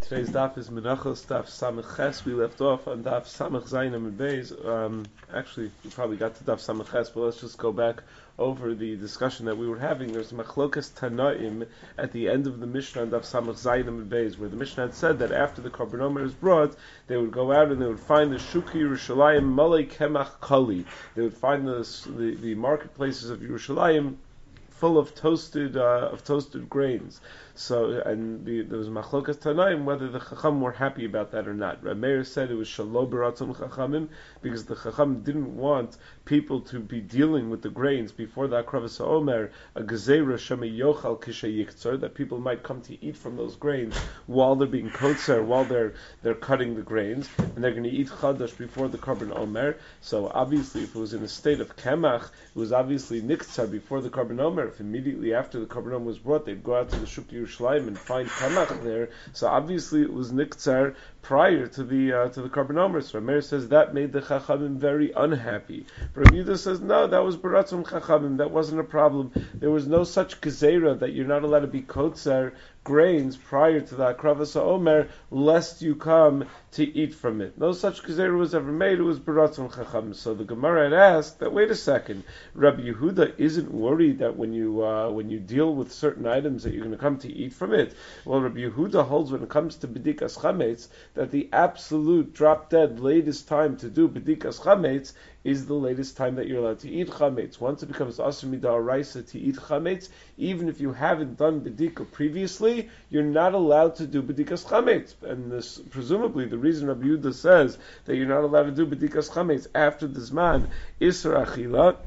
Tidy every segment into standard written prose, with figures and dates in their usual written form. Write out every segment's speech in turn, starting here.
Today's daf is Menachos daf Samach Ches. We left off on daf Samach Zayin and Beis. Actually, we probably got to daf Samach Ches, but let's just go back over the discussion that we were having. There's Machlokas Tanaim at the end of the Mishnah on daf Samach Zayin and Beis, where the Mishnah had said that after the Korban Omer is brought, they would go out and they would find the Shuki Yerushalayim Malei Kemach Kali. They would find the marketplaces of Yerushalayim full of toasted grains. So, and there was machlokas tanaim whether the chacham were happy about that or not. Reb Meir said it was shalo beratzon chachamim because the chacham didn't want people to be dealing with the grains before the akravas omer a gezeira shema yochal kishay yiktzor, that people might come to eat from those grains while they're being kotzer, while they're cutting the grains, and they're going to eat chadash before the korban omer. So obviously, if it was in a state of kemach, it was obviously niktzar before the korban omer. If immediately after the korban omer was brought, they'd go out to the shuk Yerushalayim and find kamach there. So obviously it was niktzar prior to the korban omer. So Rameir says that made the chachamim very unhappy. But Yehuda says no, that was beratzon chachamim. That wasn't a problem. There was no such gezerah that you're not allowed to be kotzer grains prior to the akravas omer, lest you come to eat from it. No such gezerah was ever made. It was beratzon chachamim. So the Gemara had asked that. Wait a second, Rabbi Yehuda isn't worried that when you deal with certain items that you're going to come to eat from it. Well, Rabbi Yehuda holds when it comes to bedikas chametz that the absolute drop dead latest time to do bedikas chametz is the latest time that you're allowed to eat chametz. Once it becomes asur midaraisa to eat chametz, even if you haven't done bedika previously, you're not allowed to do bedikas chametz. And this, presumably, the reason Rabbi Yehuda says that you're not allowed to do bedikas chametz after the zman isra achila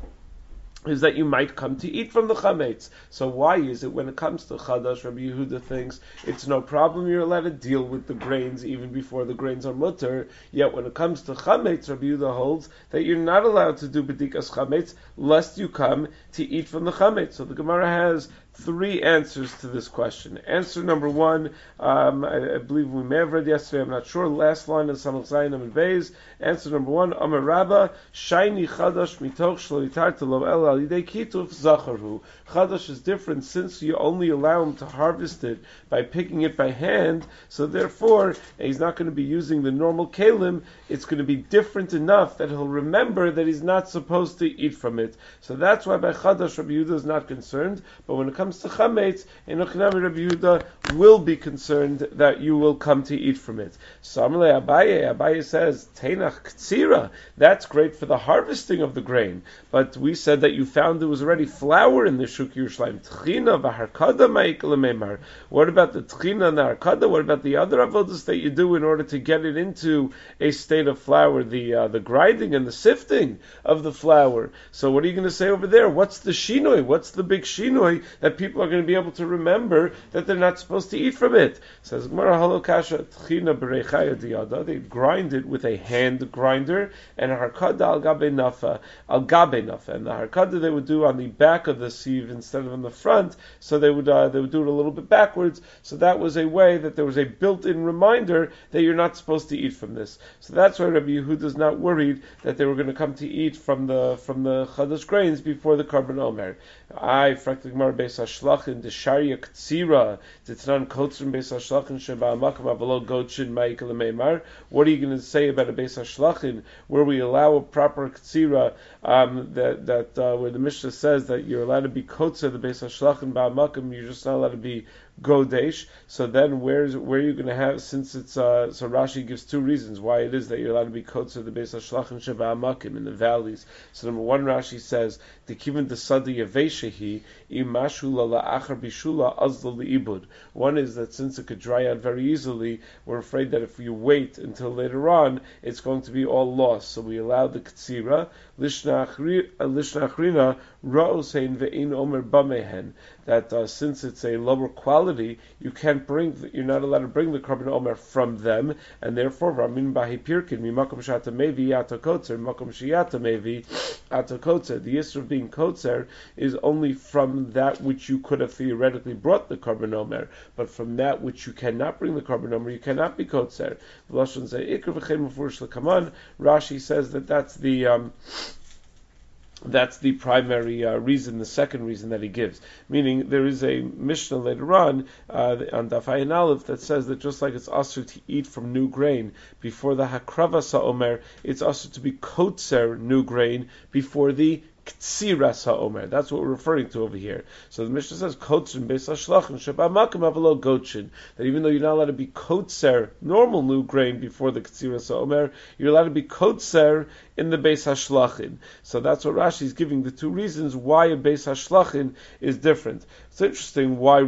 is that you might come to eat from the chametz. So why is it when it comes to chadash, Rabbi Yehuda thinks it's no problem, you're allowed to deal with the grains even before the grains are mutter, yet when it comes to chametz, Rabbi Yehuda holds that you're not allowed to do bedikas chametz lest you come to eat from the chametz. So the Gemara has three answers to this question. Answer number one, I believe we may have read yesterday, I'm not sure, last line of Samach Zayin and Beis. Answer number one, Amar Rabba, Shayni Chadash mitoch shlo yitarta lo el al yidei kituf zacharhu. Chadash is different since you only allow him to harvest it by picking it by hand, so therefore he's not going to be using the normal kalim. It's going to be different enough that he'll remember that he's not supposed to eat from it. So that's why by Chadash Rabbi Yehuda is not concerned, but when it comes to chametz, Enochnami Rabbi Yehuda will be concerned that you will come to eat from it. Samle Abaye says, Teinach Ktsira, that's great for the harvesting of the grain, but we said that you found there was already flour in the Shuk Yerushalayim. Tchina v'harkada ma'ikal memar. What about the tchina and the harkada? What about the other avodas that you do in order to get it into a state of flour, the grinding and the sifting of the flour? So what are you going to say over there? What's the shinoi? What's the big shinoi that people are going to be able to remember that they're not supposed to eat from it? Says Gemara halokasha tchina berechaya diyada. They grind it with a hand grinder, and harkada al gabe nafa, and the harkada they would do on the back of the sieve instead of on the front. So they would do it a little bit backwards. So that was a way that there was a built-in reminder that you're not supposed to eat from this. So that's why Rabbi Yehuda is not worried that they were going to come to eat from the chadash grains before the korban omer. I fraktik mar beis hashlachin de sharia ktsira titnan kotzrim beis hashlachin sheba makam avalo gotchin ma'ikal meimar. What are you going to say about a beis hashlachin where we allow a proper ktsira, where the Mishnah says that you're allowed to be kotzer the beis hashlachin ba'amakam, you're just not allowed to be godesh? So then where are you going to have, since it's so Rashi gives two reasons why it is that you're allowed to be kotzer the beis hashlachin sheba amakim in the valleys. So number one, Rashi says the kiven the sadi yaveshehi imashu la achar bishula azla liibud. One is that since it could dry out very easily, we're afraid that if you wait until later on, it's going to be all lost. So we allow the ktsira lishna achrina ra'osein ve'in omer bamehen, that since it's a lower quality, you're not allowed to bring the korban omer from them, and therefore ramin bahi pirkin mimakom shata mevi atokotzer makom shiyata mevi atokotzer. The issue of being kotzer is only from that which you could have theoretically brought the korban omer, but from that which you cannot bring the korban omer, you cannot be kotzer. Rashi says that that's the That's the primary reason, the second reason that he gives. Meaning, there is a Mishnah later on Daf Ayin Aleph, that says that just like it's asur to eat from new grain before the Hakravas HaOmer, it's asur to be kotzer new grain before the Ktsiras HaOmer. That's what we're referring to over here. So the Mishnah says, Kotzer Beis HaShlachin Sheba Makim Avalo Gotchin. That even though you're not allowed to be Kotzer, normal new grain, before the Ktsiras HaOmer, you're allowed to be Kotzer in the Beis HaShlachin. So that's what Rashi is giving, the two reasons why a Beis HaShlachin is different. It's interesting why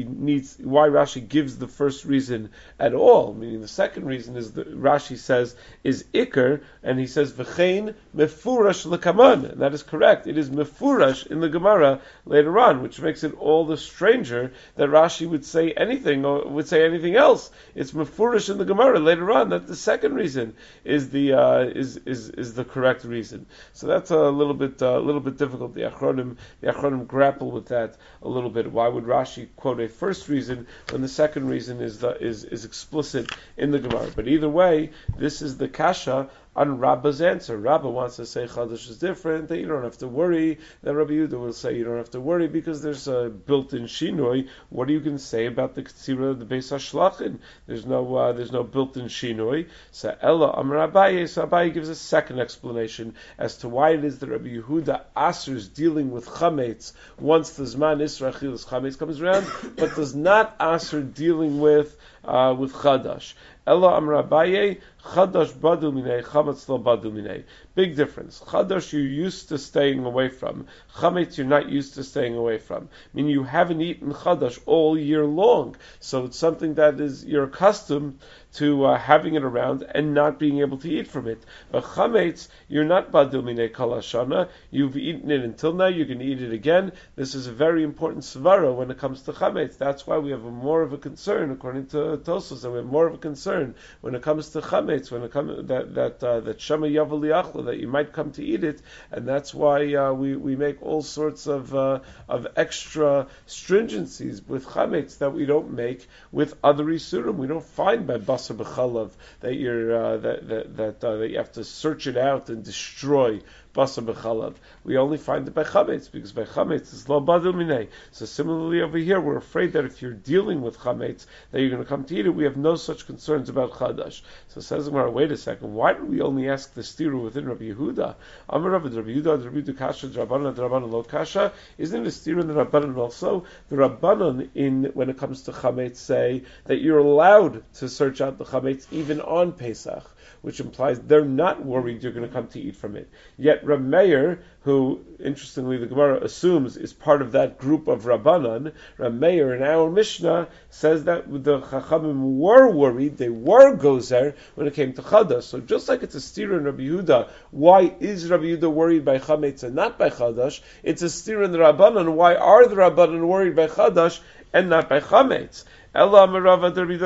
Rashi gives the first reason at all. Meaning the second reason is that Rashi says is Iker, and he says V'chein Mefurash Lekaman. And that is correct. It is Mefurash in the Gemara later on, which makes it all the stranger that Rashi would say anything or would say anything else. It's Mefurash in the Gemara later on. That the second reason is the correct reason. So that's a little bit difficult. The Achronim grapple with that a little bit. Why would Rashi quote a first reason when the second reason is explicit in the Gemara? But either way, this is the kasha on Rabba's answer. Rabba wants to say Chadash is different, that you don't have to worry. Then Rabbi Yehuda will say you don't have to worry because there's a built-in shinoi. What are you going to say about the Ketzira of the Beis HaShlachin? There's no built-in shinoi. So Ella Amar Abaye, so Abaye gives a second explanation as to why it is that Rabbi Yehuda asers dealing with chametz once the Zman Isra Achilas chametz comes around, but does not aser dealing with Chadash. Ella Amar Abaye, Chadash badu minei, chametz lo badu minei. Big difference. Chadash you're used to staying away from. Chametz you're not used to staying away from. Meaning you haven't eaten Chadash all year long. So it's something that is you're accustomed to having it around and not being able to eat from it. But chametz, you're not badil minei kol hashana. You've eaten it until now. You're going to eat it again. This is a very important svara when it comes to chametz. That's why we have more of a concern, according to Tosfos, and we have more of a concern when it comes to chametz, when it comes that shema yavel liachla, that you might come to eat it, and that's why we make all sorts of extra stringencies with chametz that we don't make with other isurim. We don't find by basar b'chalav that you have to search it out and destroy basar b'chalav. We only find it by chametz, because by chametz it's lo badil minei. So similarly over here, we're afraid that if you're dealing with chametz, that you're going to come to eat it. We have no such concerns about chadash. So says Gemara, wait a second, why did we only ask the stiru within Rabbi Yehuda? Amar Rabbi Yehuda kasha Rabbanan lo kasha. Isn't the stiru in the Rabbanan also? The Rabbanan when it comes to chametz say that you're allowed to search out the chametz even on Pesach, which implies they're not worried you're going to come to eat from it. Yet Reb Meir, who, interestingly, the Gemara assumes is part of that group of Rabbanan, Reb Meir in our Mishnah says that the Chachamim were worried, they were gozer when it came to Chadash. So just like it's a stira in Rabbi Yehuda, why is Rabbi Yehuda worried by Chametz and not by Chadash? It's a stira in the Rabbanan, why are the Rabbanan worried by Chadash and not by Chametz? Okay,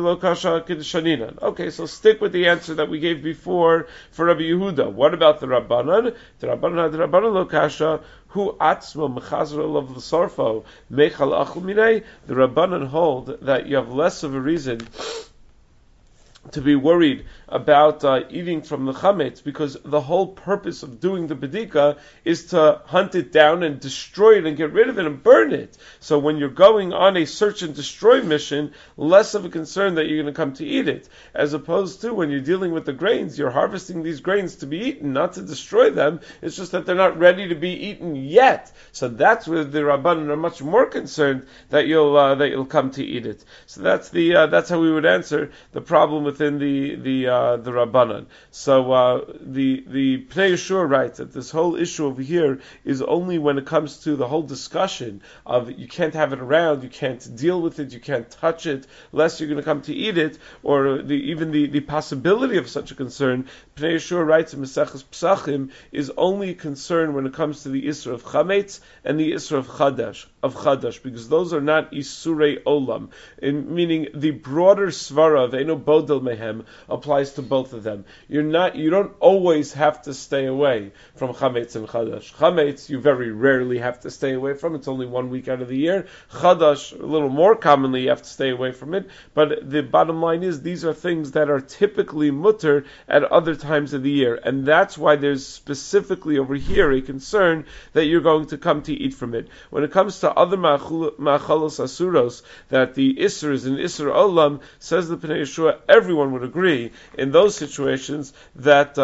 so stick with the answer that we gave before for Rabbi Yehuda. What about the Rabbanan? The Rabbanan lo kasha, hu atzmo mechazra of l'sarfo mechal achul minei. The Rabbanan hold that you have less of a reason to be worried about eating from the chametz, because the whole purpose of doing the bedika is to hunt it down and destroy it and get rid of it and burn it. So when you're going on a search and destroy mission, less of a concern that you're going to come to eat it, as opposed to when you're dealing with the grains, you're harvesting these grains to be eaten, not to destroy them. It's just that they're not ready to be eaten yet. So that's where the Rabbanan are much more concerned that you'll come to eat it. So that's how we would answer the problem within the Rabbanan. So the Pnei Yeshua writes that this whole issue over here is only when it comes to the whole discussion of you can't have it around, you can't deal with it, you can't touch it, lest you're going to come to eat it, or even the possibility of such a concern. Pnei Yeshua writes in Maseches Pesachim is only a concern when it comes to the Isra of Chametz and the Isra of Chadash, because those are not Isurei Olam, meaning the broader svara of Eino Bodel mehem applies to both of them. You don't always have to stay away from chametz and chadash. Chametz you very rarely have to stay away from. It's only 1 week out of the year. Chadash, a little more commonly, you have to stay away from it. But the bottom line is, these are things that are typically mutter at other times of the year. And that's why there's specifically over here a concern that you're going to come to eat from it. When it comes to other ma'achalos asuros, that the Isser is an Isser Olam, says the Pnei Yeshua, everyone would agree in those situations that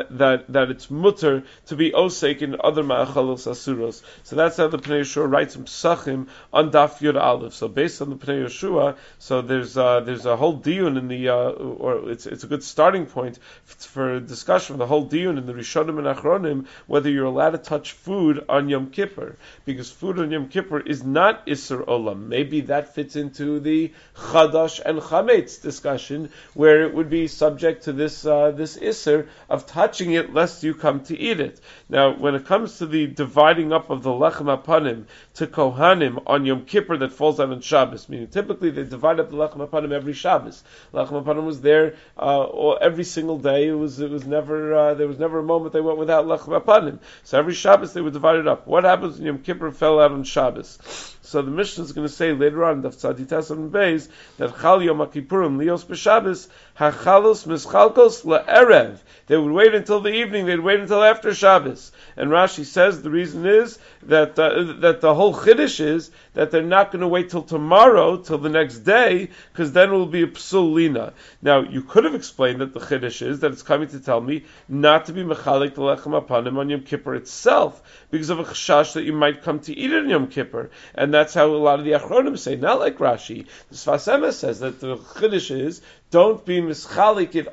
it's mutter to be osek in other ma'achalos asuros. So that's how the Pnei Yeshua writes in Psachim on Daf Yud Aleph. So based on the Pnei Yeshua, so there's a whole diyun in the or it's a good starting point for discussion of the whole diyun in the Rishonim and Achronim whether you're allowed to touch food on Yom Kippur, because food on Yom Kippur is not Isser Olam. Maybe that fits into the Chadash and Chametz discussion, where it would be subject to this Isser of touching it lest you come to eat it. Now, when it comes to the dividing up of the Lechem HaPanim to Kohanim on Yom Kippur that falls out on Shabbos, meaning typically they divide up the Lechem HaPanim every Shabbos. Lechem HaPanim was there every single day. It was never there was never a moment they went without Lechem HaPanim. So every Shabbos they would divide it up. What happens when Yom Kippur fell out on Shabbos? So the Mishnah is going to say later on, Daf Tzadites and Beis, that Chal Yom HaKippurim Lios B'Shabbos Hachalos Mischalkos LaErev. They would wait until the evening. They'd wait until after Shabbos. And Rashi says the reason is that the whole chiddush is that they're not going to wait till tomorrow, till the next day, because then it will be a psulina. Now, you could have explained that the chiddush is that it's coming to tell me not to be mechalik the lechem hapanim on Yom Kippur itself, because of a chashash that you might come to eat it on Yom Kippur. And that's how a lot of the Achronim say, not like Rashi. The Sfas Emes says that the chiddush is, don't be mechalik it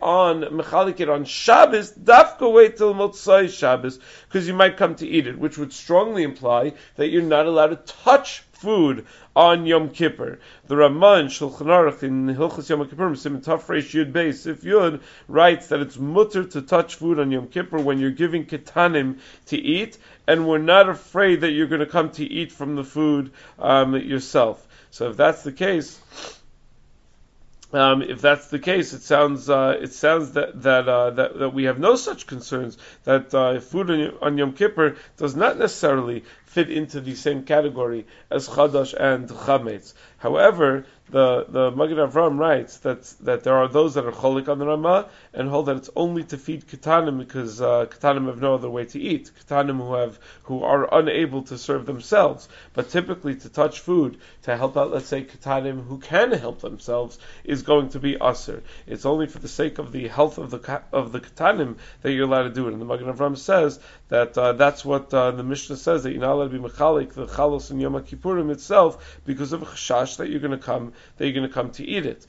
on Shabbos, dafka wait till Motzai Shabbos, because you might come to eat it, which would strongly imply that you're not allowed to touch food on Yom Kippur. The Ramah in Shulchan Aruch in Hilchos Yom Kippur, Siman Taf Reish Yud Beis Sif Yud, writes that it's mutter to touch food on Yom Kippur when you're giving ketanim to eat, and we're not afraid that you're going to come to eat from the food yourself. So if that's the case, it sounds that we have no such concerns, that food on Yom Kippur does not necessarily fit into the same category as Chadash and Chametz. However, the Magen Avraham writes that there are those that are cholik on the Ramah and hold that it's only to feed Ketanim, because Ketanim have no other way to eat. Ketanim who are unable to serve themselves, but typically to touch food to help out, let's say, Ketanim who can help themselves, is going to be aser. It's only for the sake of the health of the Ketanim that you're allowed to do it. And the Magen Avraham says that that's what the Mishnah says, that you're not allowed to be mechalik the chalos in Yom HaKippurim itself, because of a chashash that you're going to come to eat it.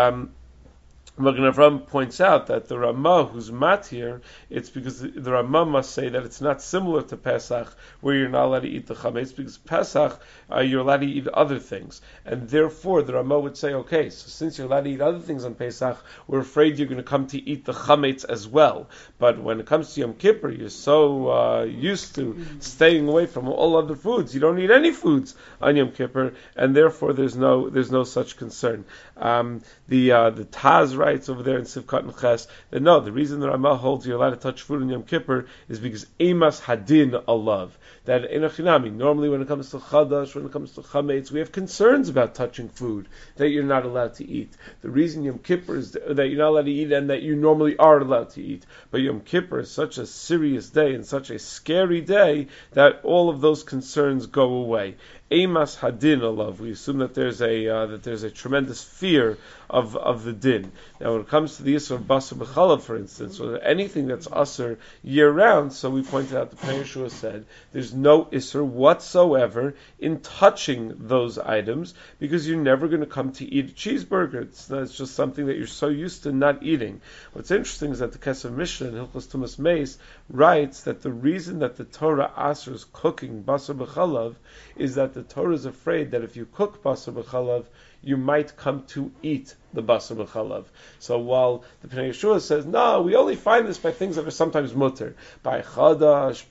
Magen Avraham points out that the Ramah who's mat here, it's because the Ramah must say that it's not similar to Pesach, where you're not allowed to eat the chametz, because Pesach you're allowed to eat other things, and therefore the Ramah would say, okay, so since you're allowed to eat other things on Pesach, we're afraid you're going to come to eat the chametz as well. But when it comes to Yom Kippur, you're so used to staying away from all other foods, you don't eat any foods on Yom Kippur, and therefore there's no such concern. The Taz writes over there in Sivkat and Ches that no, the reason the Ramah holds you're allowed to touch food on Yom Kippur is because Emas Hadin Alav. That in a chinami, normally when it comes to Chadash, when it comes to Chametz, we have concerns about touching food that you're not allowed to eat. The reason Yom Kippur is that you're not allowed to eat and that you normally are allowed to eat. But Yom Kippur is such a serious day and such a scary day that all of those concerns go away. Emas Hadin Alav. We assume that there's a tremendous fear of the din. Now, when it comes to the Yisr of Basar B'Chalav, for instance, or anything that's Asr year round, so we pointed out, the Pnei Yeshua said, there's no Isser whatsoever in touching those items, because you're never going to come to eat a cheeseburger. It's just something that you're so used to not eating. What's interesting is that the Kesef Mishnah in Hilchos Tumas Meis writes that the reason that the Torah asers cooking Basar B'Chalav is that the Torah is afraid that if you cook Basar B'Chalav, you might come to eat the basar b'chalav. So while the Pnei Yeshua says, no, we only find this by things that are sometimes mutter, by chadash,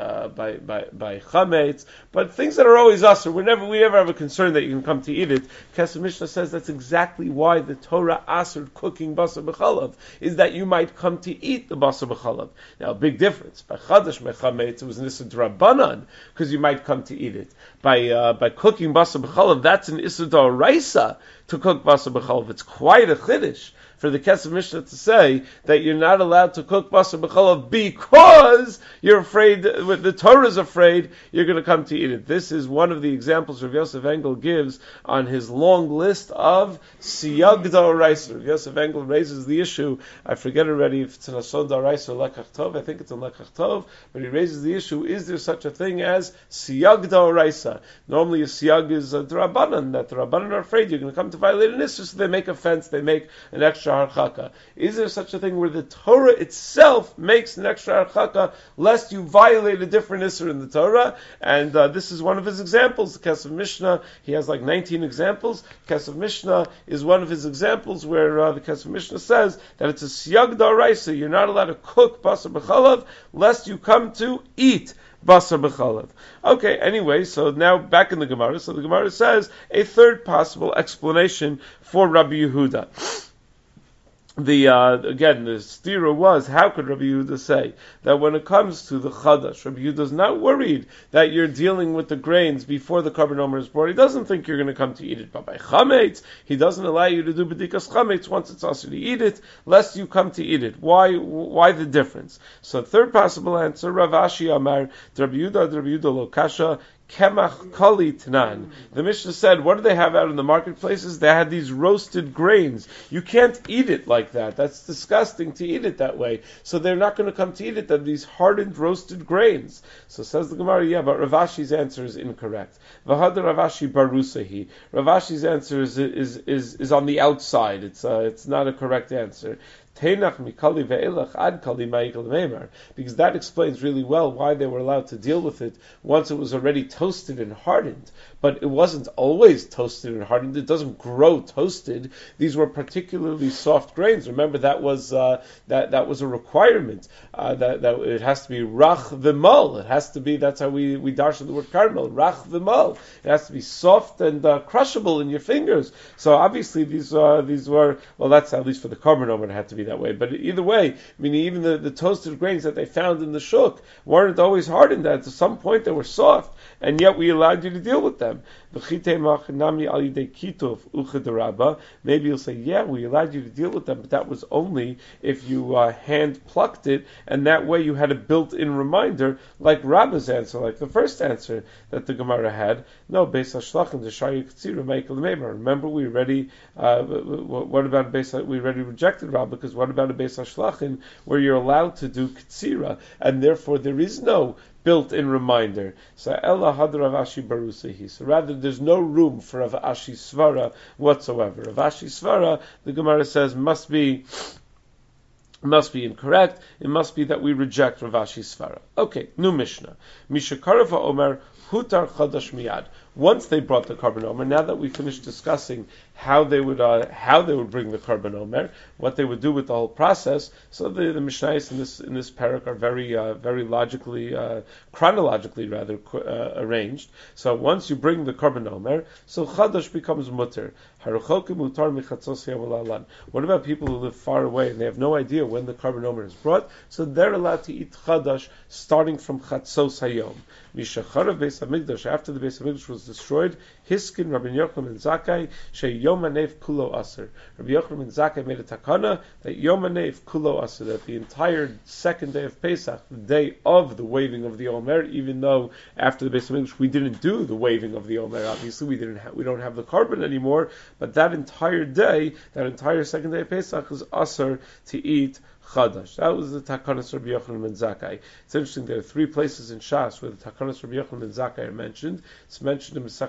by chametz, but things that are always asur, we never have a concern that you can come to eat it. Kesef Mishnah says that's exactly why the Torah asur cooking basar b'chalav, is that you might come to eat the basar b'chalav. Now, big difference. By chadash mechametz, it was nisa drabanan, because you might come to eat it. By cooking basar b'chalav, that's an issa d'oraisa to cook basar b'chalav. It's quite a chiddush for the Kesef Mishnah to say that you're not allowed to cook basar b'chalav because you're afraid, the Torah is afraid you're going to come to eat it. This is one of the examples Rav Yosef Engel gives on his long list of siyag d'oraisa. Rav Yosef Engel raises the issue, I forget already if it's an ason d'oraisa or lekach tov, I think it's in lekach tov, but he raises the issue, is there such a thing as siyag d'oraisa? Normally a siyag is a d'rabanan, that the Rabbanan are afraid you're going to come to violate an issue, so they make a fence, they make an extra harchaka. Is there such a thing where the Torah itself makes an extra harchaka lest you violate a different issur in the Torah? And this is one of his examples. The Kesef Mishnah, he has like 19 examples. Kesef Mishnah is one of his examples where the Kesef Mishnah says that it's a siyag d'oraisa. You're not allowed to cook basar b'chalav lest you come to eat basar b'chalav. Okay, anyway, so now back in the Gemara. So the Gemara says a third possible explanation for Rabbi Yehuda. Again, the stira was, how could Rabbi Yehuda say that when it comes to the chadash, Rabbi Yehuda is not worried that you're dealing with the grains before the korban omer is brought. He doesn't think you're going to come to eat it. But by chametz, he doesn't allow you to do b'dikas chametz once it's also to eat it, lest you come to eat it. Why the difference? So third possible answer, Rav Ashi Amar, Rabbi Yehuda lo kasha, Kemach Kali Tanan. The Mishnah said, what do they have out in the marketplaces? They had these roasted grains. You can't eat it like that. That's disgusting to eat it that way. So they're not going to come to eat it. They're these hardened roasted grains. So says the Gemara, yeah, but Rav Ashi's answer is incorrect. V'hadar Rav Ashi barusahi. Rav Ashi's answer is on the outside. It's not a correct answer. Because that explains really well why they were allowed to deal with it once it was already toasted and hardened. But it wasn't always toasted and hardened. It doesn't grow toasted. These were particularly soft grains. Remember, that was a requirement. That it has to be rach v'mal. It has to be. That's how we darshan the word carmel. Rach v'mal. It has to be soft and crushable in your fingers. So obviously these were, well, that's at least for the korban omer it had to be that way. But either way, meaning even the toasted grains that they found in the shuk weren't always hardened. At some point they were soft, and yet we allowed you to deal with them. Maybe you'll say, yeah, we allowed you to deal with them, but that was only if you hand plucked it, and that way you had a built-in reminder, like Rabba's answer, like the first answer that the Gemara had. No, Beis HaShlachim, the Shari K'tzira, Meikal Meimer. Remember, we already, what about a Beis, we already rejected Rabba, because what about a Beis HaShlachim, where you're allowed to do K'tzira, and therefore there is no built-in reminder. So Ella had Rav Ashi barusahi. So rather, there's no room for Rav Ashi svara whatsoever. Rav Ashi svara, the Gemara says, must be incorrect. It must be that we reject Rav Ashi svara. Okay, new Mishnah. Mishakarava Omer Hutar Chadash Miyad. Once they brought the korban omer, now that we finished discussing how they would bring the korban omer, what they would do with the whole process, so the Mishnayos in this parak are very logically, chronologically rather arranged. So once you bring the korban omer, so chadash becomes mutter. What about people who live far away and they have no idea when the korban omer is brought? So they're allowed to eat chadash starting from chatzos hayom. Mishacharav Beis Hamikdash, after the Beis Hamikdash was destroyed, Hiskin Rabbi Yochanan ben Zakkai Shey Yom Hanev Kulo Aser. Rabbi Yochanan ben Zakkai made a takana that Yom Hanev Kulo Aser, that the entire second day of Pesach, the day of the waving of the Omer, even though after the Beis Hamikdash we didn't do the waving of the Omer, obviously we don't have the korban anymore, but that entire day, that entire second day of Pesach is Aser to eat Chadash. That was the Takanas Rabbi Yochanan ben Zakkai. It's interesting, there are three places in Shas where the Takanas Rabbi Yochanan ben Zakkai are mentioned. It's mentioned in Maseches Rosh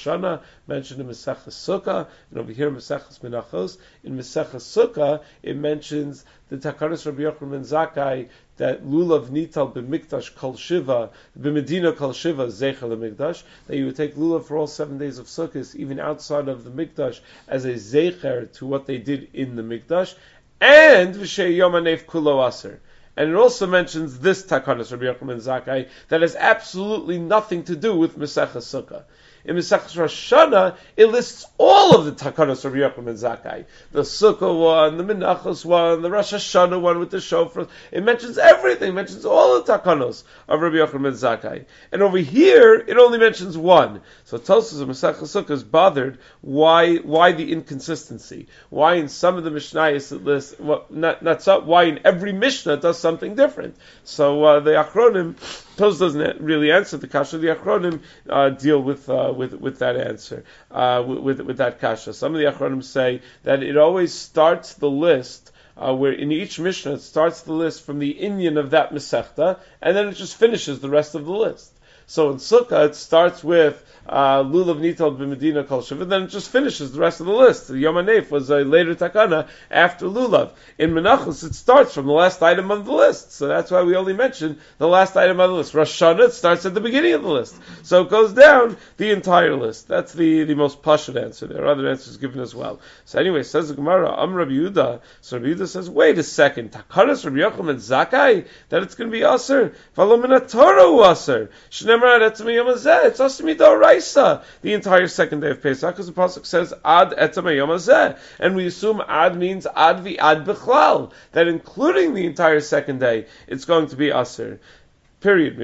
Hashanah, mentioned in Maseches Sukkah, and over here in Maseches Menachos. In Maseches Sukkah, it mentions the Takanos Rabbi Yochanan ben Zakkai that lulav nital b'mikdash kol shiva, b'medina kol shiva zeicher l'mikdash, that you would take lulav for all 7 days of Sukkot, even outside of the mikdash, as a zeicher to what they did in the mikdash, and v'shei yom hanef kulo aser. And it also mentions this takanos Rabbi Yochanan ben Zakkai that has absolutely nothing to do with Maseches Sukkah. In Maseches Rosh Hashanah, it lists all of the takanos Rabbi Yochanan ben Zakkai. The Sukkah one, the Menachos one, the Rosh Hashanah one with the shofar. It mentions everything. It mentions all the takanos of Rabbi Yochanan ben Zakkai. And over here, it only mentions one. So Tosfos of Maseches Sukkah is bothered. Why the inconsistency? Why in some of the Mishnayos it lists, why in every Mishnah it does something different? So the Achronim, Tosfos doesn't really answer the kasha. The Achronim deal with that answer, with that kasha. Some of the Achronim say that it always starts the list, where in each Mishnah it starts the list from the inyan of that Masechta, and then it just finishes the rest of the list. So in Sukkah it starts with lulav nital b'medina kol shiva, then it just finishes the rest of the list. The Yom HaNef was a later takana after lulav. In Menachos it starts from the last item of the list, so that's why we only mention the last item of the list. Rosh Hashanah, it starts at the beginning of the list, so it goes down the entire list. That's the most pashut answer. There are other answers given as well. So anyway, says the Gemara, Rabbi Yehuda. So Rabbi Yehuda says, wait a second, takanos Rabbi Yochanan ben Zakkai that it's going to be aser, v'lo min haTorah aser. It's aser midoraisa, the entire second day of Pesach, because the pasuk says ad etzem yom hazeh, and we assume ad means ad v'ad bichlal, that including the entire second day, it's going to be aser. Period.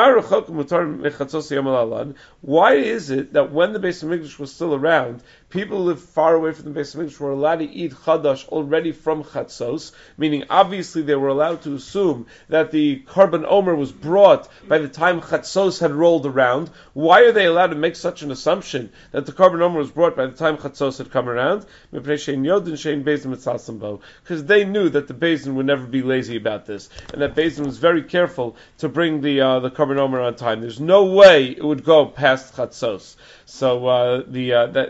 Why is it that when the Beis Hamikdash was still around, people who lived far away from the Beis Hamikdash were allowed to eat chadash already from chatzos? Meaning, obviously, they were allowed to assume that the Korban Omer was brought by the time chatzos had rolled around. Why are they allowed to make such an assumption that the Korban Omer was brought by the time chatzos had come around? Because they knew that the Beis Din would never be lazy about this, and that Beis Din was very careful to bring the Korban Omer on time. There's no way it would go past chatzos. So the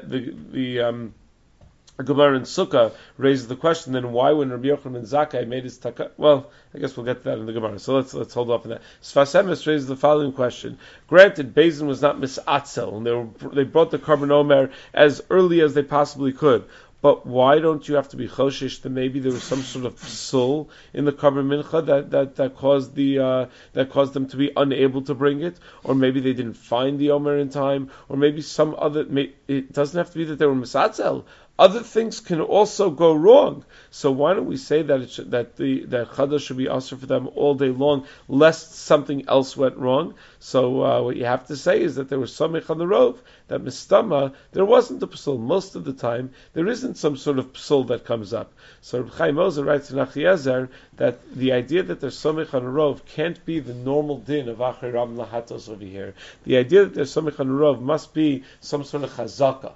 Gemara in Sukkah raises the question: then why, when Rabbi Yochanan ben Zakkai made his takah? Well, I guess we'll get to that in the Gemara. So let's hold off on that. Sfas Emes raises the following question: granted, Beis Din was not misatzel, and they brought the Korban Omer as early as they possibly could. But why don't you have to be choshish that maybe there was some sort of psul in the Korban Mincha that caused them to be unable to bring it, or maybe they didn't find the Omer in time, or maybe some other. It doesn't have to be that they were misatzel. Other things can also go wrong. So why don't we say that that chadash should be aser for them all day long, lest something else went wrong? So what you have to say is that there was samech on the rov, that mistama there wasn't a psul. Most of the time there isn't some sort of psul that comes up. So Reb Chaim Ozer writes in Achiezer that the idea that there's samech on a rov can't be the normal din of achiram lahatos over here. The idea that there's samech on a rov must be some sort of chazaka.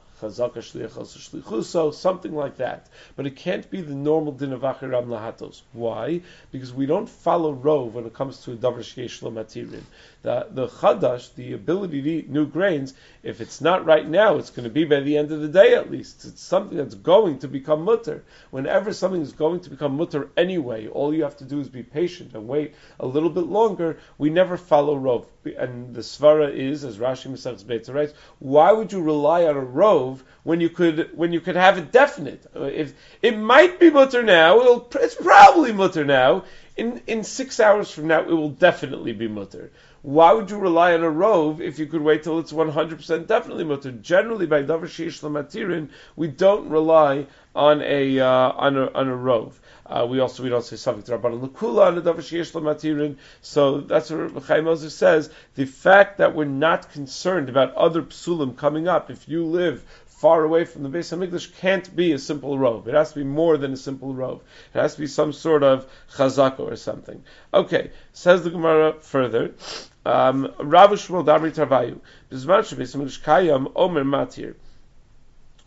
Something like that. But it can't be the normal din of achiram lahatos. Why? Because we don't follow rov when it comes to a davar sheyesh lo matirin. The chadash, the ability to eat new grains, if it's not right now, it's going to be by the end of the day at least. It's something that's going to become mutter. Whenever something is going to become mutter anyway, all you have to do is be patient and wait a little bit longer. We never follow rov. And the svara is, as Rashi Masechtas Beitza writes, why would you rely on a rov when you could have it definite? If it might be mutter now, it's probably mutter now. In 6 hours from now, it will definitely be mutter. Why would you rely on a rov if you could wait till it's 100% definitely mutter? Generally, by davar sheyesh lo matirin, we don't rely on a rov. We don't say something to Rabbanan L'Kula on a davar sheyesh lo matirin. So that's what Chaim Ozer says. The fact that we're not concerned about other psulim coming up, if you live far away from the Beis Hamikdash, can't be a simple rov. It has to be more than a simple rov. It has to be some sort of chazaka or something. Okay, says the Gemara further. Rav Shmuel Damri Tarvayu. Bizman sheBeis Hamikdash Kayam Omer Matir.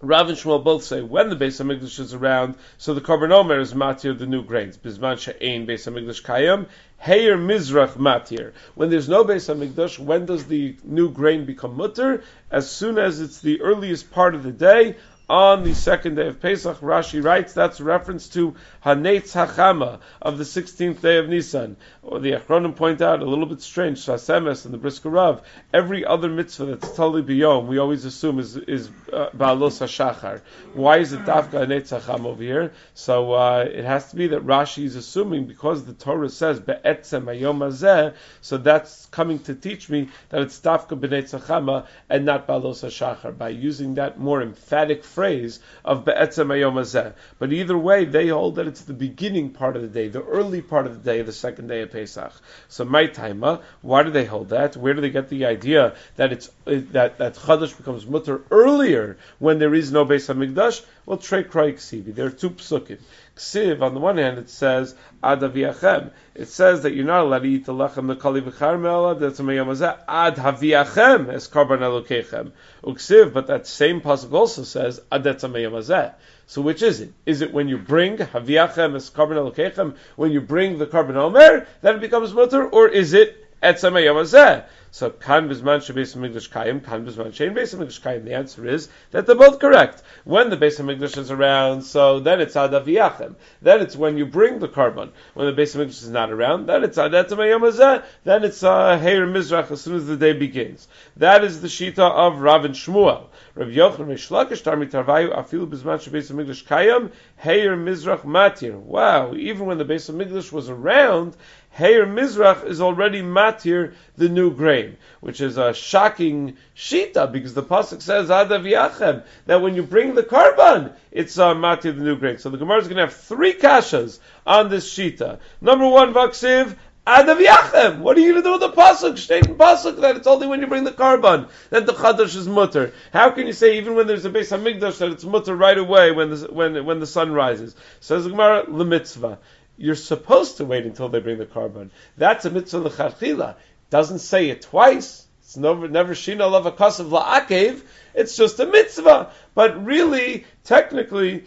Rav and Shmuel both say when the Beis Hamikdash is around, so the Korban Omer is matir the new grains. Bizman she'ein Beis Hamikdash kayam, heir mizrach matir. When there's no Beis Hamikdash, when does the new grain become mutter? As soon as it's the earliest part of the day, on the second day of Pesach. Rashi writes that's a reference to Hanetz Hachama of the 16th day of Nisan. Or the Achronim point out, a little bit strange, Shasemes and the Brisker Rav, every other mitzvah that's totally biyom, we always assume is Ba'alos HaShachar. Why is it Dafka Hanetz Hachama over here? So it has to be that Rashi is assuming, because the Torah says Be'etzem Hayom Hazeh, so that's coming to teach me that it's Dafka B'netz Hachama and not Ba'alos HaShachar, by using that more emphatic phrase of Be'etzem Hayom Hazeh. But either way, they hold that it's the beginning part of the day, the early part of the day, the second day of Pesach. So my taima, why do they hold that? Where do they get the idea that that Chadash becomes mutter earlier when there is no Beis Hamikdash? Well, Trei Kroi Ksivi. There are two psukim. Ksiv, on the one hand, it says Ad Aviachem. It says that you're not allowed to eat the lechem the kali v'charmel. That's a mayom hazeh. Ad Haviachem es karban elokechem. Uksiv, but that same pasuk also says Ad mayom hazeh. So which is it? Is it when you bring Haviachem es karban elokechem, when you bring the Korban Omer, that it becomes mutter, or is it Etzem Hayom Hazeh? So kan bizman shebeis hamikdash kayim, kan bizman shein beis hamikdash kayim. The answer is that they're both correct. When the beis hamikdash is around, so then it's ad aviyachem. Then it's when you bring the korban. When the beis hamikdash is not around, then it's ad etzem hayom hazeh. Then it's heir mizrach as soon as the day begins. That is the shita of Rav and Shmuel. Rav Yochanan Reish Lakish Tarmi Tarvayu afilu bizman shebeis hamikdash kayim heir mizrach matir. Wow! Even when the beis hamikdash was around, Heir Mizrach is already matir the new grain, which is a shocking shita, because the pasuk says Ad Aviachem, that when you bring the karban, it's matir the new grain. So the Gemara is going to have three kashas on this shita. Number one, Vaksiv, Ad Aviachem. What are you going to do with the pasuk? State in pasuk that it's only when you bring the karban that the chadash is mutter. How can you say even when there's a Beis Hamikdash that it's mutter right away when the sun rises? Says the Gemara, l'mitzvah. You're supposed to wait until they bring the karban. That's a mitzvah l'chadchila. Doesn't say it twice. It's never shina lava kasav la'akev. It's just a mitzvah. But really, technically,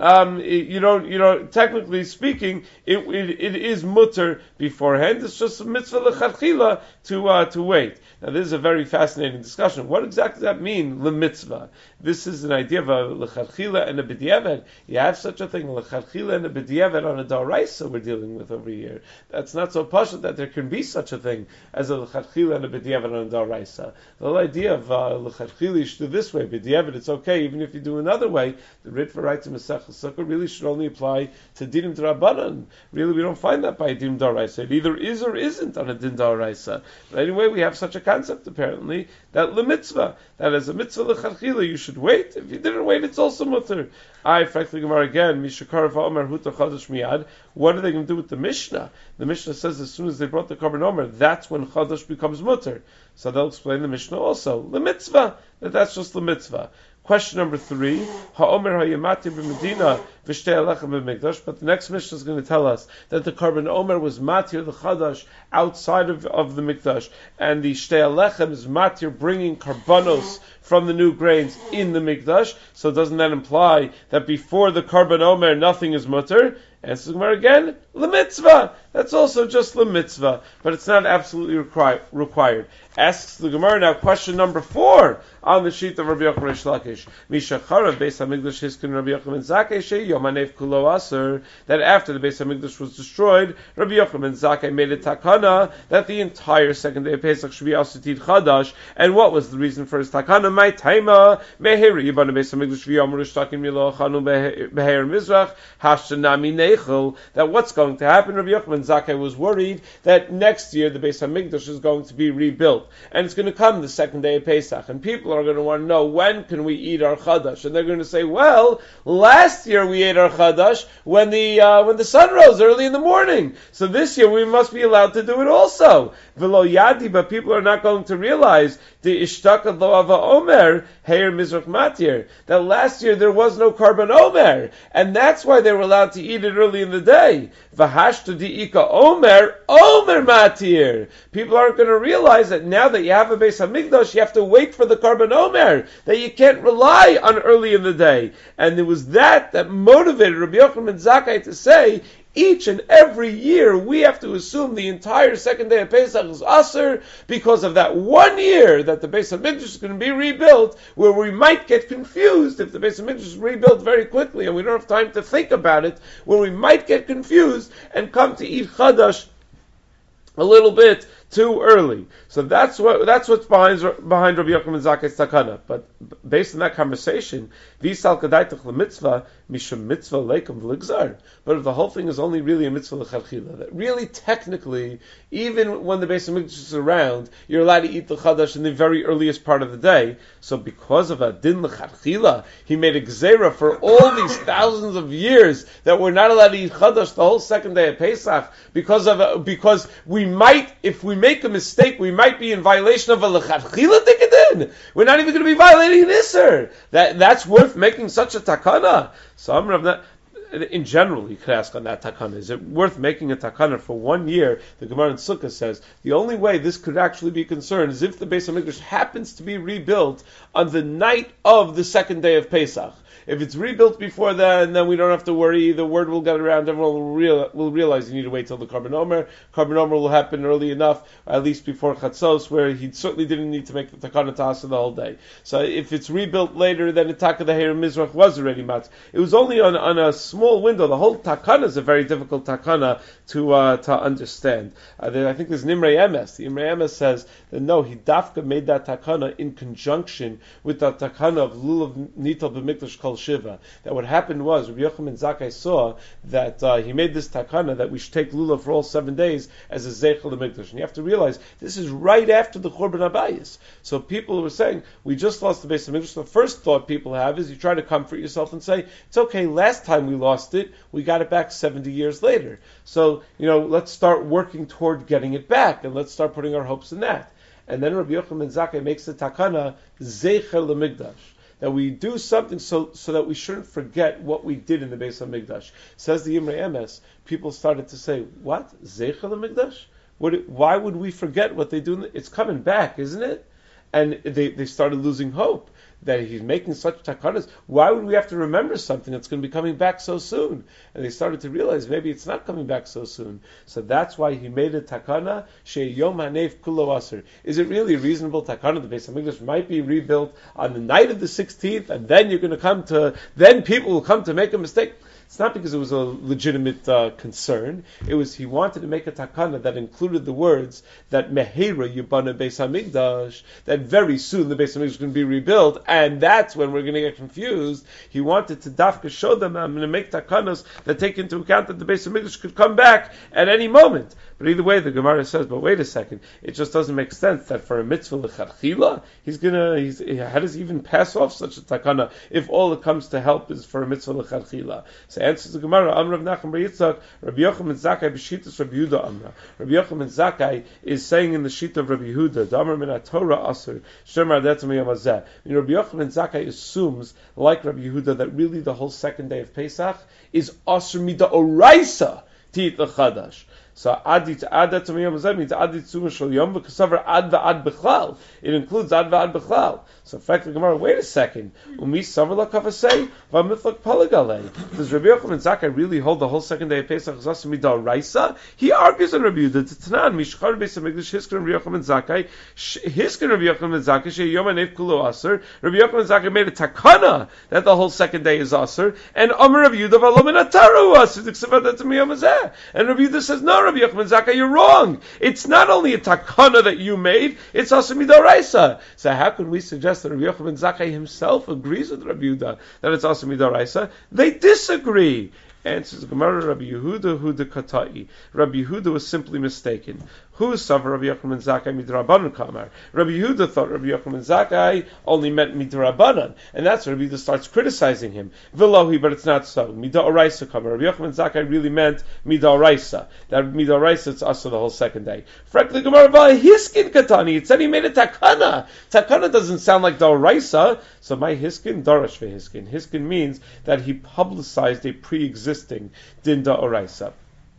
technically speaking, it is mutter beforehand. It's just a mitzvah l'chadchila to wait. Now, this is a very fascinating discussion. What exactly does that mean, l'mitzvah? This is an idea of a l'chadchila and a b'diavad. You have such a thing, l'chadchila and a b'diavad on a daraisa we're dealing with over here. That's not so pashut that there can be such a thing as a l'chadchila and a b'diavad on a daraisa. The whole idea of l'chadchila, you should do this way, b'diavad, it's okay, even if you do another way. The Ritva writes in Masech Sukkah really should only apply to dinim d'Rabbanan. Really, we don't find that by a dinim d'Oraisa. It either is or isn't on a din d'Oraisa. But anyway, we have such a concept apparently that l'mitzvah, that as a mitzvah l'chadchila, you should wait. If you didn't wait, it's also mutter. Frankly, Gemara again, Mishakar va'omer huta chadash miyad. What are they going to do with the Mishnah? The Mishnah says as soon as they brought the Korban Omer, that's when chadash becomes mutter. So they'll explain the Mishnah also. L'mitzvah, that's just the mitzvah. Question number 3, Ha'omer ha'yamati b'medina v'shtei alechem b'mikdash. But the next Mishnah is going to tell us that the Korban Omer was matir the chadash outside of the mikdash, and the shtei alechem is matir bringing karbanos from the new grains in the mikdash. So doesn't that imply that before the Korban Omer nothing is mutter? Answer the Gemara again, l'mitzvah. That's also just l'mitzvah, but it's not absolutely required. Asks the Gemara now, question number 4 on the sheet of Rabbi Yochanan Reish Lakish. Mishacharav Beis Hamikdash Hiskin Rabbi Yochanan Zakei Shei Yom Hanef Kulo Aser. That after the Beis Hamikdash was destroyed, Rabbi Yochanan Zakei made a takana that the entire second day of Pesach should be Asutid Chadash. And what was the reason for his takana? My taima meheri Yibana Beis Hamikdash v'Yom Rishtakim Yilo Chanu Beher Mizrach Hashtanami Neichel. That what's going to happen? Rabbi Yochanan Zakei was worried that next year the Beis Hamikdash is going to be rebuilt, and it's going to come the second day of Pesach, and people are going to want to know when can we eat our chadash, and they're going to say, well, last year we ate our chadash when the sun rose early in the morning, so this year we must be allowed to do it also. V'lo yadi, but people are not going to realize the ishtaka lo ava omer heir mizrach matir, that last year there was no carbon omer, and that's why they were allowed to eat it early in the day. V'hashtu di'ika omer matir. People aren't going to realize that now that you have a Beis Hamikdash, you have to wait for the carbon omer, that you can't rely on early in the day. And it was that motivated Rabbi Yochanan ben Zakkai to say, each and every year we have to assume the entire second day of Pesach is Aser because of that 1 year that the Beis Hamikdash is going to be rebuilt, where we might get confused if the Beis Hamikdash is rebuilt very quickly and we don't have time to think about it, where we might get confused and come to eat Chadash a little bit too early. So that's what's behind Rabbi Yochanan ben Zakkai's takana. But based on that conversation, v'isal kadaitach l'mitzvah mishum mitzvah leikum v'ligzar. But if the whole thing is only really a mitzvah l'chadchila, that really technically, even when the Beis Hamikdash is around, you're allowed to eat the chadash in the very earliest part of the day. So because of a din l'chadchila, he made a gzeira for all these thousands of years that we're not allowed to eat chadash the whole second day of Pesach because we might, if we make a mistake, we might be in violation of a lechatchila tikadin. We're not even going to be violating an isser. That's worth making such a takana. So I'm not. In general, you could ask on that takana, is it worth making a takana for 1 year? The Gemara in Sukkah says the only way this could actually be concerned is if the Beis Hamikdash happens to be rebuilt on the night of the second day of Pesach. If it's rebuilt before then we don't have to worry. The word will get around. Everyone will realize you need to wait till the Carbon Omer. Carbon Omer will happen early enough, at least before Chatzos, where he certainly didn't need to make the Takana Tasa the whole day. So if it's rebuilt later, then the Taka the Heir Mizrach was already matz. It was only on a small window. The whole Takana is a very difficult Takana to understand. I think there's Nimrei Emes. The Nimrei Emes says that no, he dafka made that Takana in conjunction with the Takana of Lulav Nital B'Mikdash Kol Shiva. That what happened was Rabbi Yochanan ben Zakkai saw that he made this takana that we should take lulav for all 7 days as a zeichel l'mikdash. And you have to realize this is right after the Churban Abayis. So people were saying we just lost the Beis Hamikdash. The first thought people have is you try to comfort yourself and say it's okay. Last time we lost it, we got it back 70 years later. So let's start working toward getting it back and let's start putting our hopes in that. And then Rabbi Yochanan ben Zakkai makes the takana zeichel l'mikdash, that we do something so that we shouldn't forget what we did in the Beis Hamikdash. Says the Imrei Emes, people started to say, what? Zeichel Hamikdash? Why would we forget what they do? It's coming back, isn't it? And they started losing hope that he's making such takanas. Why would we have to remember something that's going to be coming back so soon? And they started to realize maybe it's not coming back so soon. So that's why he made a takana, Sheyom Hanef Kulo Aser. Is it really a reasonable takana? The Beis Hamikdash might be rebuilt on the night of the 16th, and then people will come to make a mistake. It's not because it was a legitimate concern. It was he wanted to make a takana that included the words that Mehera Yibana Beis Hamikdash, that very soon the Beis Hamikdash is going to be rebuilt, and that's when we're going to get confused. He wanted to dafka show them, I'm going to make takanas that take into account that the Beis Hamikdash could come back at any moment. But either way, the Gemara says, but wait a second, it just doesn't make sense that for a mitzvah l'chadchila, how does he even pass off such a takana if all it comes to help is for a mitzvah l'chadchila? So answers the Gemara, Amr Rav Nachman bar Yitzchak, Rabbi Yochanan ben Zakkai b'shitas Rabbi Yehuda Amra. Rabbi Yochanan ben Zakkai is saying in the sheet of Rabbi Yehuda, Damar min Torah Aser, Shemar Adetzim Yom Hazeh. Rabbi Yochanan ben Zakkai assumes, like Rabbi Yehuda, that really the whole second day of Pesach is Aser Mida Oraisa to eat the Chadash. So adit adat yom hazeh means adit tzuma shel yom v'kasaver ad va'ad bechlal. It includes ad va'ad bechlal. So in fact, the Gemara, wait a second. Umi savar lakavasei v'amitlak palagalei. Does Rabbi Yochanan ben Zakkai really hold the whole second day of Pesach as asur midal raisa? He argues on Rabbi Yehuda. T'tanan mishchar Beis Hamikdash hiskan Rabbi Yochanan ben Zakkai hiskan Rabbi Yochanan ben Zakkai she yom hanef kulo asur. Rabbi Yochanan ben Zakkai made a takana that the whole second day is asur, and Amar Rabbi Yehuda v'alo min ataru asur t'ksav adat yom hazeh. And Rabbi Yehuda says no. Rabbi Yochanan ben Zakkai, you're wrong. It's not only a takana that you made, it's also midoraisa. So how can we suggest that Rabbi Yochanan ben Zakkai himself agrees with Rabbi Yehuda that it's also midoraisa? They disagree. Answers Gemara, Rabbi Yehuda Huda Katai. Rabbi Yehuda was simply mistaken. Who is Savar Rabbi Yochanan Zakkai midrabanan kamar? Rabbi Yehuda thought Rabbi Yochanan Zakkai only meant midrabanan, and that's where Rabbi Yehuda starts criticizing him. Vilohi, but it's not so. Midoraisa kamar. Rabbi Yochanan Zakkai really meant midoraisa. That midoraisa it's also the whole second day. Frankly, Gemara hiskin katani. It said he made a takana. Takana doesn't sound like doraisa. So my hiskin darash vehiskin. Hiskin means that he publicized a pre-existing din doraisa.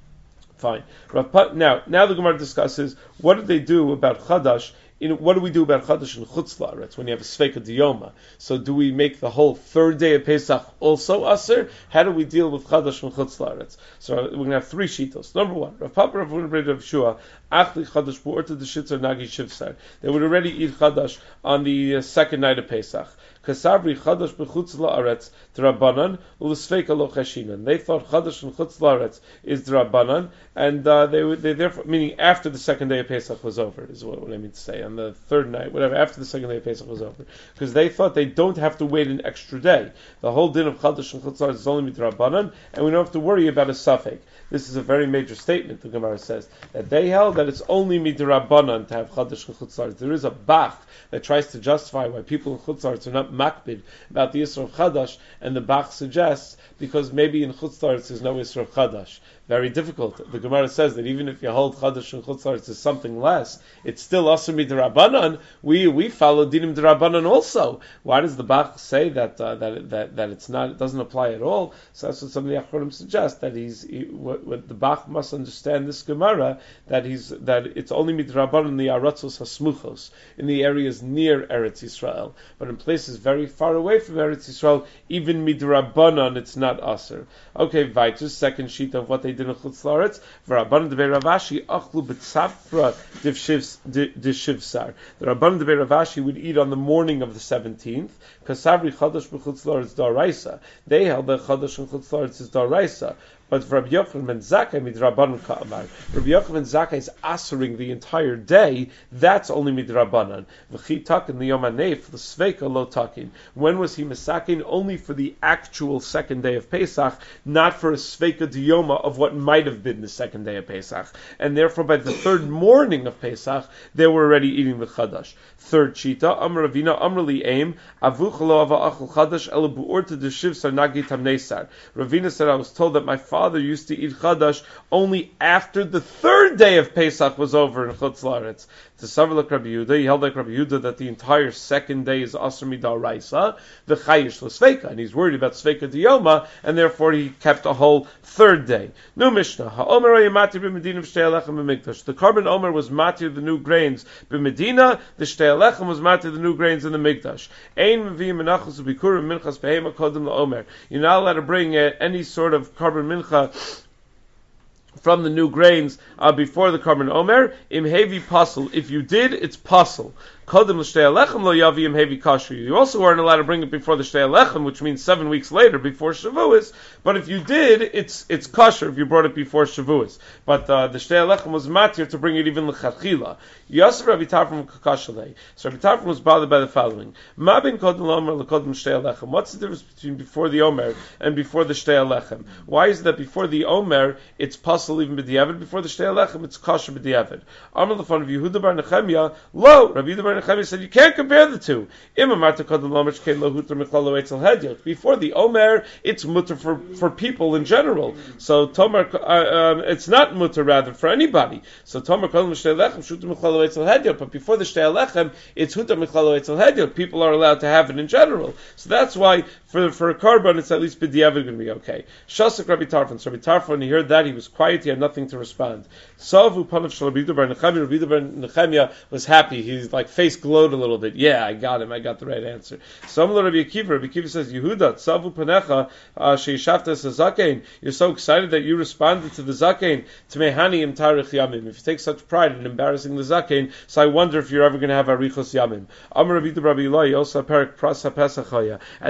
Fine. Now the Gemara discusses what did they do about Chadash. What do we do about Chadash and Chutz La'aretz when you have a Sveika Diyoma? So do we make the whole third day of Pesach also Aser? How do we deal with Chadash and Chutz La'aretz? So we're going to have three shitos. Number one, Rav Papa, Rav Huna, Rav Shua, Achli Chadash Bu'orta D'Shitzer Nagi Shivsar. They would already eat Chadash on the second night of Pesach. Kasavri Chadash b'chutz la'aretz d'Rabbanan u'l'sveika lo cheshinan. They thought Chadash and Chutz la'aretz is d'Rabbanan, and they therefore, meaning after the second day of Pesach was over, is what I mean to say, on the third night, whatever, after the second day of Pesach was over, because they thought they don't have to wait an extra day. The whole din of Chadash and Chutz la'aretz is only d'Rabbanan, and we don't have to worry about a suffix. This is a very major statement. The Gemara says that they held that it's only midrabanan to have Chadash and Chutz la'aretz. There is a Bach that tries to justify why people in Chutz la'aretz are not makbid about the Yisra of Chadash, and the Bach suggests because maybe in Chutz la'aretz there's no Yisra of Chadash. Very difficult. The Gemara says that even if you hold Chadash and Chutz la'aretz is something less, it's still Asur midrabanan. We follow Dinim D'Rabbanan also. Why does the Bach say that it's not? It doesn't apply at all. So that's what some of the Achronim suggest, that what the Bach must understand this Gemara, that it's only midrabanan in the Aratzos Hasmuchos, in the areas near Eretz Yisrael, but in places very far away from Eretz Yisrael, even midrabanan it's not Asur. Okay, Vaitus, second sheet of what they did in Chutz la'aretz. V'Rabbanan Debei Ravashi achlu b'tzafra d'shivsar. The Rabbanan Debei Ravashi would eat on the morning of the 17th. Kasavri Chadash b'Chutz la'aretz daraisa. They held that Chadash and Chutz la'aretz is daraisa. But for Rabbi Yochanan ben Zakkai midrabanan ka'amar. Rabbi Yochanan ben Zakkai is asering the entire day. That's only midrabanan. V'chi takin liyom hanef l'sveika lo takin. When was he misakin? Only for the actual second day of Pesach, not for a sveika diyoma of what might have been the second day of Pesach. And therefore, by the third morning of Pesach, they were already eating the chadash. Third shita, Amr Ravina, Amr li aim, avuchalo ava achol chadash ela bu'orta d'shiv sar nagi tamnesar. Ravina said, I was told that my father used to eat chadash only after the third day of Pesach was over in Chutz la'aretz. To Savar like Rabbi Yehuda, he held like Rabbi Yehuda that the entire second day is Asur midaraisa, the chayish l'sveika, and he's worried about sveika diyoma, and therefore he kept a whole third day. New Mishnah, ha'omer matir b'medina v'shtei alechem b'mikdash. The carbon omer was matir the new grains b'medina, the shtei alechem was matir the new grains in the mikdash. Ein meviyim menachos u'bikurim minchas behema kodem la'omer. You're not allowed to bring any sort of carbon mincha from the new grains before the carbon omer. Im heavy puzzle. If you did, it's puzzle. You also weren't allowed to bring it before the Shtei Alechem, which means 7 weeks later, before Shavuos. But if you did, it's kosher if you brought it before Shavuos. But the Shtei Alechem was matir to bring it even l'chachila. Yosef Rabbi Tarfon Kakashalei. So Rabbi Tarfon was bothered by the following: Ma ben kodem l'omer l'kodem Shtei Alechem. What's the difference between before the Omer and before the Shtei Alechem? Why is it that before the Omer it's possible even b'diavad, before the Shtei Alechem it's kosher b'diavad? Amar l'fon of Yehuda bar Nechemia, lo, Rabbi Yehuda bar Nechemia said you can't compare the two. Before the Omer, it's mutter for people in general. So Tomer, it's not mutter rather for anybody. So Tomer kodem Shtei Alechem shuter mechlalo etzel hedyot. But before the Shtei Alechem, it's huter mechlalo etzel hedyot. People are allowed to have it in general. So that's why for a carbon, it's at least b'diavad going to be okay. Shasik Rabbi Tarfon. So Rabbi Tarfon, when he heard that, he was quiet. He had nothing to respond. Savu panav shel Rabbi Yehuda bar Nechemia. Rabbi Yehuda bar Nechemia was happy. He's like face glowed a little bit. Yeah, I got him. I got the right answer. Some Rabbi Akiva. Rabbi Akiva says, Yehuda savu panecha sheishavta es zakein. You're so excited that you responded to the zakein. Tmehani im tarich yamim. If you take such pride in embarrassing the zakein, so I wonder if you're ever going to have arichos yamim. Amar Rabbi Yehuda Rabbi Eloi also perik prasa pesachaya. At that time,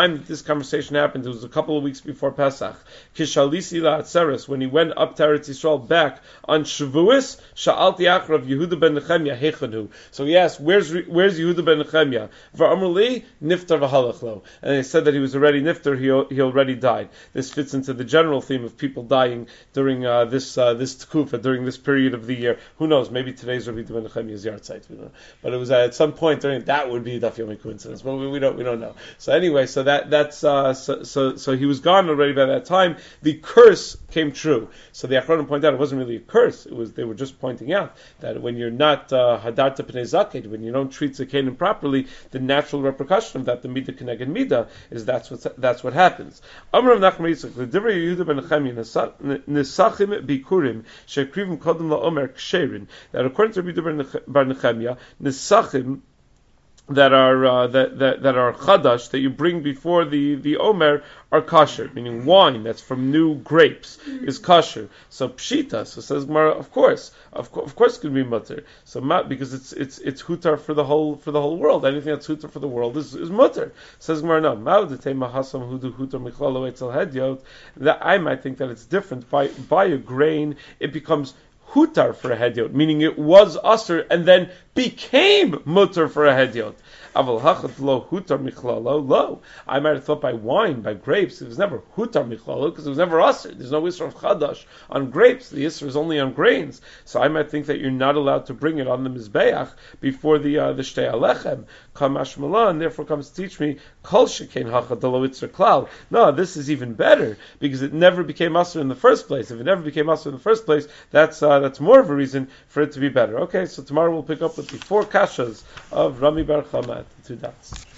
time that this conversation happened, it was a couple of weeks before Pesach. Kishalisi la'atzeres, when he went up to Eretz Yisrael back on Shavuos, Sha'alti Achrav Yehuda ben Nechemya Heichanu. So he asked, where's Yehuda ben Nechemya? V'amr li niftar v'halach lo. And they said that he was already niftar, he already died. This fits into the general theme of people dying during this tkufa, during this period of the year. Who knows? Maybe today's Rabbi ben Nechemya's yahrzeit. But it was at some point during that would be a daf yomi coincidence. But we don't know. So anyway, so so he was gone already by that time. The curse came true. So the Achronim point out it wasn't really a curse. They were just pointing out that when you're not hadarta pnei zaked, when you don't treat zakanim properly, the natural repercussion of that, the midah keneged midah, is that's what happens. Amar Rav Nachman Yitzchak, l'divrei Yehuda ben Nechemya nisachim bikurim shekrivim kodem la'omer ksherin. That according to Yehuda ben Nechemya, nisachim that are chadash, that you bring before the omer, are kosher, meaning wine that's from new grapes is kosher. So pshita, so says Gemara, of course it can be mutter. So because it's hutar for the whole world. Anything that's hutar for the world is mutter. Says Gemara, no. That I might think that it's different. By a grain, it becomes hutar for a hedyot, meaning it was usher and then became mutter for a hedyot. Aval hachat lo hutar michlalo lo. I might have thought by wine, by grapes, it was never hutar michlalo because it was never usher. There's no isra of chadash on grapes. The isra is only on grains. So I might think that you're not allowed to bring it on the mizbeach before the shtei alechem. Kamash malan, therefore comes to teach me kol shekain hachat lo isra klal. No, this is even better because it never became usher in the first place. If it never became usher in the first place, that's more of a reason for it to be better. Okay, so tomorrow we'll pick up with the 4 kashas of Rami Bar Chama, the 2 dots.